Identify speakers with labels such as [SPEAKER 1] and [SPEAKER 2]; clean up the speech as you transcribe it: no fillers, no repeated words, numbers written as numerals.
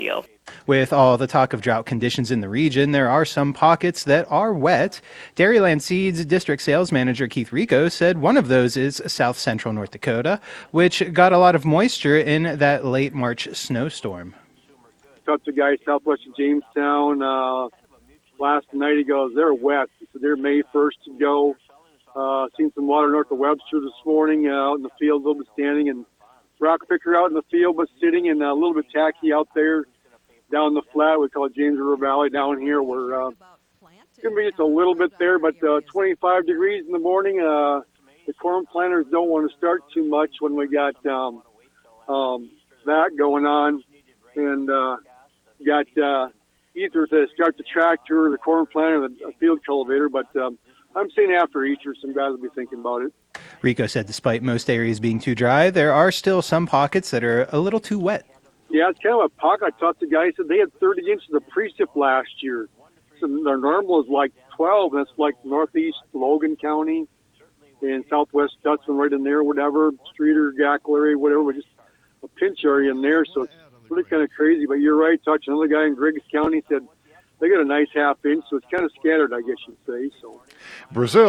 [SPEAKER 1] deal.
[SPEAKER 2] With all the talk of drought conditions in the region, there are some pockets that are wet. Dairyland Seeds District Sales Manager Keith Rico said one of those is south central North Dakota, which got a lot of moisture in that late March snowstorm.
[SPEAKER 3] Talked to a guy southwest of Jamestown last night. He goes, they're wet. So they're May 1st to go. Seen some water north of Webster this morning out in the field, a little bit standing, and rock picker out in the field, but sitting, and a little bit tacky out there down the flat. We call it James River Valley down here. We're going to be just a little bit there, but 25 degrees in the morning. The corn planters don't want to start too much when we got that going on, and got either to start the tractor, the corn planter, the field cultivator, but I'm saying after Easter, some guys will be thinking about it.
[SPEAKER 2] Rico said despite most areas being too dry, there are still some pockets that are a little too wet.
[SPEAKER 3] Yeah, it's kind of a pocket. I talked to guys said they had 30 inches of precip last year. So their normal is like 12, and it's like northeast Logan County and southwest Stutzman right in there, whatever, Streeter, Gackle area, whatever, just a pinch area in there. So it's really kind of crazy. But you're right. Talked to another guy in Griggs County, said they got a nice half inch, so it's kind of scattered, I guess you'd say. So
[SPEAKER 4] Brazil.